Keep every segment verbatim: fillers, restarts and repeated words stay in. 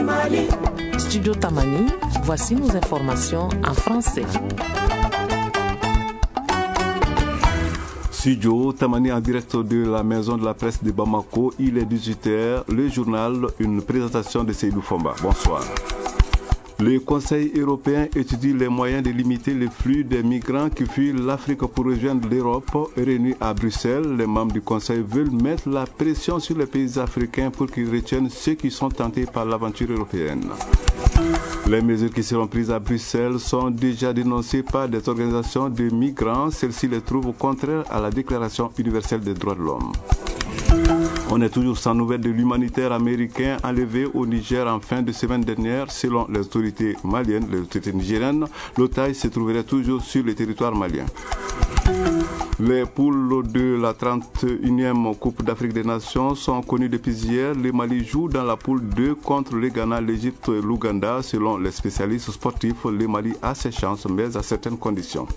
Mali. Studio Tamani, voici nos informations en français. Studio Tamani en direct de la maison de la presse de Bamako. Il est dix-huit heures. Le journal, une présentation de Seydou Fomba. Bonsoir. Le Conseil européen étudie les moyens de limiter le flux des migrants qui fuient l'Afrique pour rejoindre l'Europe. Réunis à Bruxelles, les membres du Conseil veulent mettre la pression sur les pays africains pour qu'ils retiennent ceux qui sont tentés par l'aventure européenne. Les mesures qui seront prises à Bruxelles sont déjà dénoncées par des organisations de migrants. Celles-ci les trouvent contraires à la Déclaration universelle des droits de l'homme. On est toujours sans nouvelles de l'humanitaire américain enlevé au Niger en fin de semaine dernière. Selon les autorités maliennes, les autorités nigériennes, l'otage se trouverait toujours sur le territoire malien. Les poules de la trente et unième Coupe d'Afrique des Nations sont connues depuis hier. Le Mali joue dans la poule deux contre le Ghana, l'Égypte et l'Ouganda. Selon les spécialistes sportifs, le Mali a ses chances, mais à certaines conditions.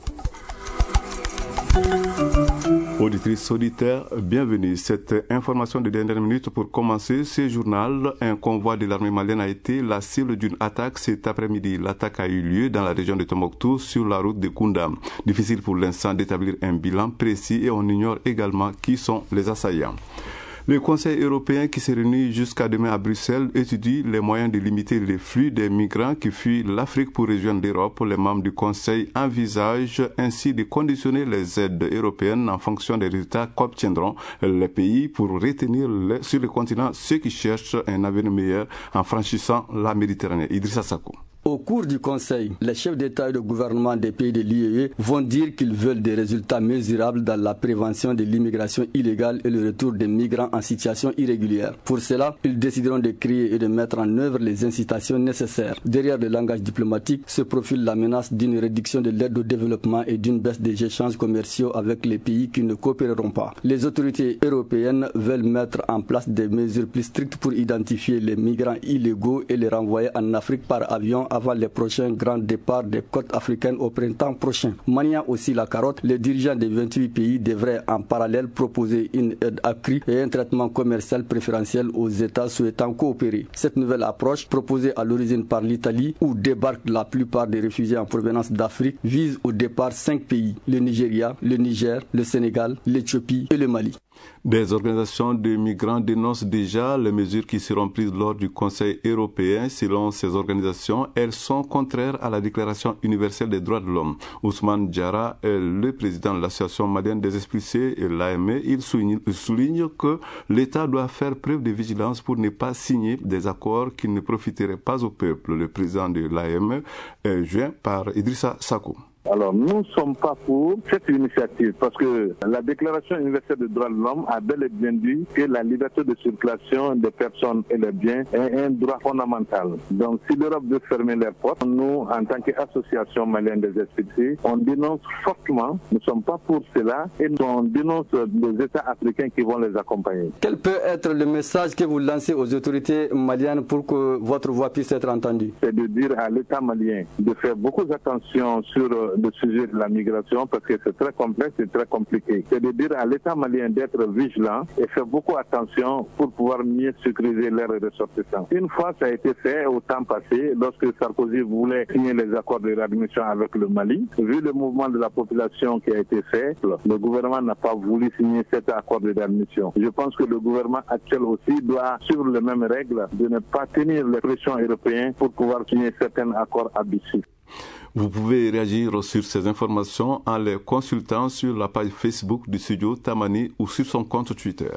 Auditrices, auditeurs, bienvenue. Cette information de dernière minute pour commencer ce journal. Un convoi de l'armée malienne a été la cible d'une attaque cet après-midi. L'attaque a eu lieu dans la région de Tombouctou sur la route de Kounda. Difficile pour l'instant d'établir un bilan précis et on ignore également qui sont les assaillants. Le Conseil européen qui se réunit jusqu'à demain à Bruxelles étudie les moyens de limiter les flux des migrants qui fuient l'Afrique pour rejoindre l'Europe. Les membres du Conseil envisagent ainsi de conditionner les aides européennes en fonction des résultats qu'obtiendront les pays pour retenir sur le continent ceux qui cherchent un avenir meilleur en franchissant la Méditerranée. Idrissa Sakou. Au cours du Conseil, les chefs d'État et de gouvernement des pays de l'I E vont dire qu'ils veulent des résultats mesurables dans la prévention de l'immigration illégale et le retour des migrants en situation irrégulière. Pour cela, ils décideront de créer et de mettre en œuvre les incitations nécessaires. Derrière le langage diplomatique se profile la menace d'une réduction de l'aide au développement et d'une baisse des échanges commerciaux avec les pays qui ne coopéreront pas. Les autorités européennes veulent mettre en place des mesures plus strictes pour identifier les migrants illégaux et les renvoyer en Afrique par avion avant les prochains grands départs des côtes africaines au printemps prochain. Maniant aussi la carotte, les dirigeants des vingt-huit pays devraient en parallèle proposer une aide accrue et un traitement commercial préférentiel aux États souhaitant coopérer. Cette nouvelle approche, proposée à l'origine par l'Italie, où débarquent la plupart des réfugiés en provenance d'Afrique, vise au départ cinq pays, le Nigeria, le Niger, le Sénégal, l'Éthiopie et le Mali. Des organisations de migrants dénoncent déjà les mesures qui seront prises lors du Conseil européen. Selon ces organisations, elles sont contraires à la Déclaration universelle des droits de l'homme. Ousmane Diarra est le président de l'Association malienne des expulsés et l'A M E. Il souligne, il souligne que l'État doit faire preuve de vigilance pour ne pas signer des accords qui ne profiteraient pas au peuple. Le président de l'A M E est joint par Idrissa Sakou. Alors, nous ne sommes pas pour cette initiative parce que la Déclaration universelle des droits de l'homme a bel et bien dit que la liberté de circulation des personnes et des biens est un droit fondamental. Donc, si l'Europe veut fermer les portes, nous, en tant qu'association malienne des expulsés, on dénonce fortement, nous ne sommes pas pour cela et on dénonce les États africains qui vont les accompagner. Quel peut être le message que vous lancez aux autorités maliennes pour que votre voix puisse être entendue? C'est de dire à l'État malien de faire beaucoup attention sur le sujet de la migration parce que c'est très complexe et très compliqué. C'est de dire à l'État malien d'être vigilant et faire beaucoup attention pour pouvoir mieux sécuriser leurs ressortissants. Une fois ça a été fait au temps passé, lorsque Sarkozy voulait signer les accords de réadmission avec le Mali, vu le mouvement de la population qui a été fait, le gouvernement n'a pas voulu signer cet accord de réadmission. Je pense que le gouvernement actuel aussi doit suivre les mêmes règles de ne pas tenir les pressions européennes pour pouvoir signer certains accords abusifs. Vous pouvez réagir sur ces informations en les consultant sur la page Facebook du studio Tamani ou sur son compte Twitter.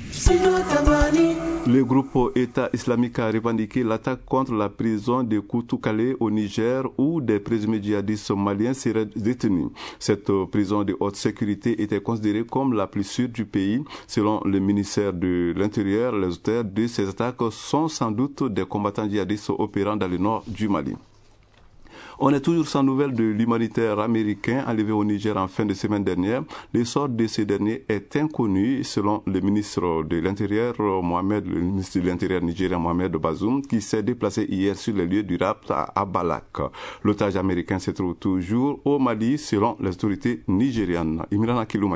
Le groupe État islamique a revendiqué l'attaque contre la prison de Koutoukale au Niger où des présumés djihadistes maliens seraient détenus. Cette prison de haute sécurité était considérée comme la plus sûre du pays. Selon le ministère de l'Intérieur, les auteurs de ces attaques sont sans doute des combattants djihadistes opérant dans le nord du Mali. On est toujours sans nouvelles de l'humanitaire américain enlevé au Niger en fin de semaine dernière. Le sort de ce dernier est inconnu selon le ministre de l'Intérieur, Mohamed, le ministre de l'Intérieur nigérien Mohamed Bazoum, qui s'est déplacé hier sur les lieux du rapt à Balak. L'otage américain se trouve toujours au Mali selon les autorités nigérianes. Imran Akiloumaïga.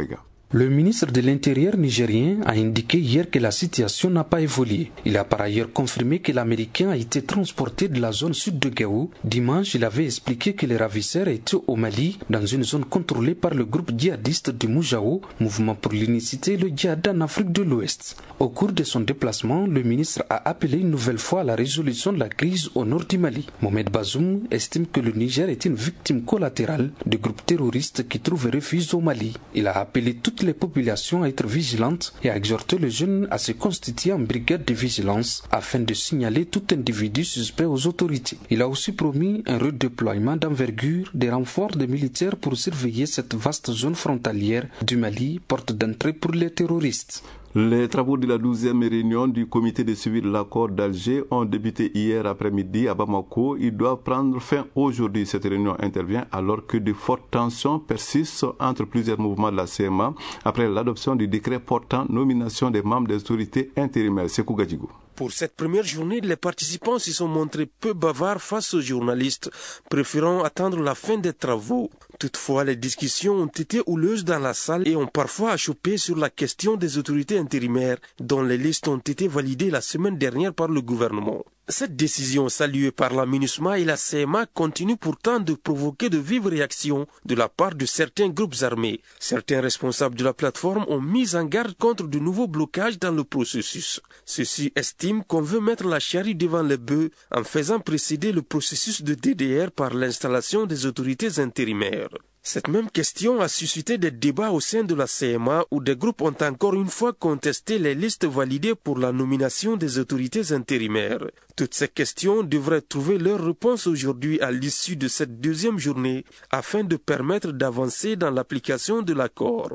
Le ministre de l'Intérieur nigérien a indiqué hier que la situation n'a pas évolué. Il a par ailleurs confirmé que l'Américain a été transporté de la zone sud de Gaou. Dimanche, il avait expliqué que les ravisseurs étaient au Mali, dans une zone contrôlée par le groupe djihadiste du Moujao, mouvement pour l'unicité et le djihad en Afrique de l'Ouest. Au cours de son déplacement, le ministre a appelé une nouvelle fois à la résolution de la crise au nord du Mali. Mohamed Bazoum estime que le Niger est une victime collatérale de groupes terroristes qui trouvent refuge au Mali. Il a appelé toutes les populations à être vigilantes et a exhorté les jeunes à se constituer en brigade de vigilance afin de signaler tout individu suspect aux autorités. Il a aussi promis un redéploiement d'envergure des renforts de militaires pour surveiller cette vaste zone frontalière du Mali, porte d'entrée pour les terroristes. Les travaux de la douzième réunion du comité de suivi de l'accord d'Alger ont débuté hier après-midi à Bamako. Ils doivent prendre fin aujourd'hui. Cette réunion intervient alors que de fortes tensions persistent entre plusieurs mouvements de la C M A après l'adoption du décret portant nomination des membres des autorités intérimaires. Sekou Gadjigou. Pour cette première journée, les participants s'y sont montrés peu bavards face aux journalistes, préférant attendre la fin des travaux. Toutefois, les discussions ont été houleuses dans la salle et ont parfois achoppé sur la question des autorités intérimaires, dont les listes ont été validées la semaine dernière par le gouvernement. Cette décision, saluée par la MINUSMA et la C M A, continue pourtant de provoquer de vives réactions de la part de certains groupes armés. Certains responsables de la plateforme ont mis en garde contre de nouveaux blocages dans le processus. Ceux-ci estiment qu'on veut mettre la charrue devant les bœufs en faisant précéder le processus de D D R par l'installation des autorités intérimaires. Cette même question a suscité des débats au sein de la C M A où des groupes ont encore une fois contesté les listes validées pour la nomination des autorités intérimaires. Toutes ces questions devraient trouver leur réponse aujourd'hui à l'issue de cette deuxième journée afin de permettre d'avancer dans l'application de l'accord.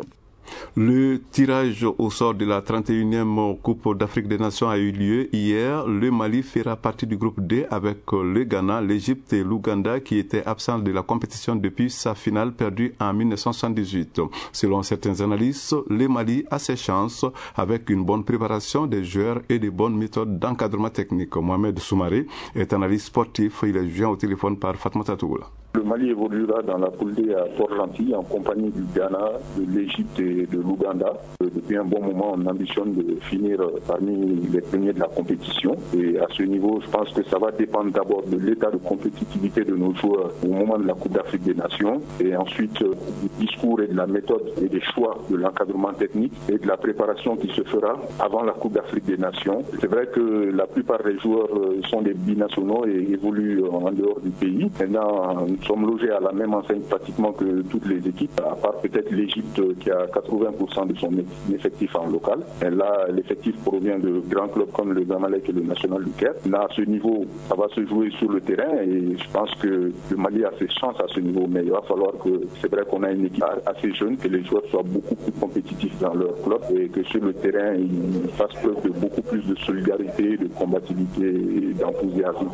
Le tirage au sort de la trente et unième Coupe d'Afrique des Nations a eu lieu hier. Le Mali fera partie du groupe D avec le Ghana, l'Égypte et l'Ouganda qui étaient absents de la compétition depuis sa finale perdue en mille neuf cent soixante-dix-huit. Selon certains analystes, le Mali a ses chances avec une bonne préparation des joueurs et des bonnes méthodes d'encadrement technique. Mohamed Soumaré est analyste sportif. Il est joint au téléphone par Fatmata Toula. Le Mali évoluera dans la poule D à Port-Gentil en compagnie du Ghana, de l'Égypte et de l'Ouganda. Depuis un bon moment, on ambitionne de finir parmi les premiers de la compétition. Et à ce niveau, je pense que ça va dépendre d'abord de l'état de compétitivité de nos joueurs au moment de la Coupe d'Afrique des Nations. Et ensuite, du discours et de la méthode et des choix de l'encadrement technique et de la préparation qui se fera avant la Coupe d'Afrique des Nations. C'est vrai que la plupart des joueurs sont des binationaux et évoluent en dehors du pays. Maintenant, nous sommes logés à la même enseigne pratiquement que toutes les équipes, à part peut-être l'Égypte qui a quatre-vingts pour cent de son effectif en local. Et là, l'effectif provient de grands clubs comme le Zamalek et le National du Caire. Là, à ce niveau, ça va se jouer sur le terrain et je pense que le Mali a ses chances à ce niveau. Mais il va falloir que, c'est vrai qu'on a une équipe assez jeune, que les joueurs soient beaucoup plus compétitifs dans leur club et que sur le terrain, ils fassent preuve de beaucoup plus de solidarité, de combativité et d'enthousiasme.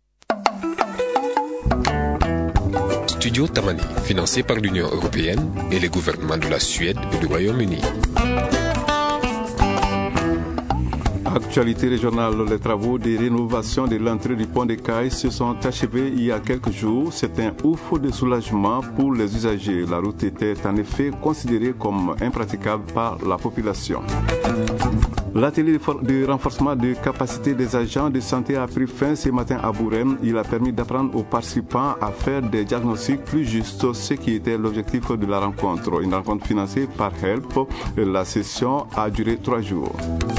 Studio Tamani, financé par l'Union européenne et les gouvernements de la Suède et du Royaume-Uni. Actualité régionale, les travaux de rénovation de l'entrée du pont des Cailles se sont achevés il y a quelques jours. C'est un ouf de soulagement pour les usagers. La route était en effet considérée comme impraticable par la population. L'atelier de renforcement de capacité des agents de santé a pris fin ce matin à Bourem. Il a permis d'apprendre aux participants à faire des diagnostics plus justes, ce qui était l'objectif de la rencontre. Une rencontre financée par HELP. La session a duré trois jours.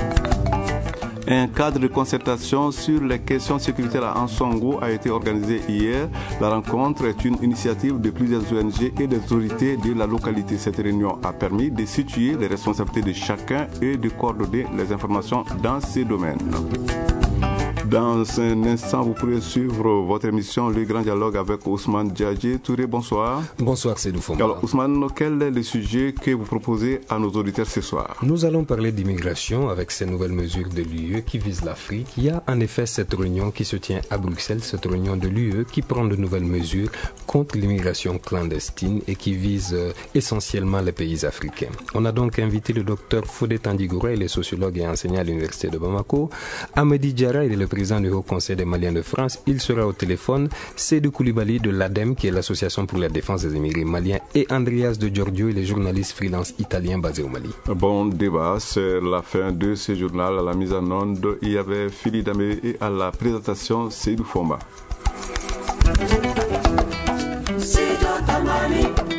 Un cadre de concertation sur les questions sécuritaires à Ansongo a été organisé hier. La rencontre est une initiative de plusieurs O N G et des autorités de la localité. Cette réunion a permis de situer les responsabilités de chacun et de coordonner les informations dans ces domaines. Dans un instant, vous pourrez suivre votre émission Le Grand Dialogue avec Ousmane Djadje. Touré, bonsoir. Bonsoir, Seydou Fomba. Alors, Ousmane, quel est le sujet que vous proposez à nos auditeurs ce soir? Nous allons parler d'immigration avec ces nouvelles mesures de l'U E qui visent l'Afrique. Il y a en effet cette réunion qui se tient à Bruxelles, cette réunion de l'U E qui prend de nouvelles mesures contre l'immigration clandestine et qui vise euh, essentiellement les pays africains. On a donc invité le docteur Fodé Tandigoura, il est sociologue et enseignant à l'université de Bamako. Amedi Diarra, il est le président du Haut Conseil des Maliens de France. Il sera au téléphone. Seydou Koulibaly de l'A D E M, qui est l'association pour la défense des émigrés maliens, et Andreas de Giorgio, il est journaliste freelance italien basé au Mali. Bon débat, c'est la fin de ce journal. À la mise en onde, il y avait Philippe Damé et à la présentation, Seydou Fomba. Studio Tamani.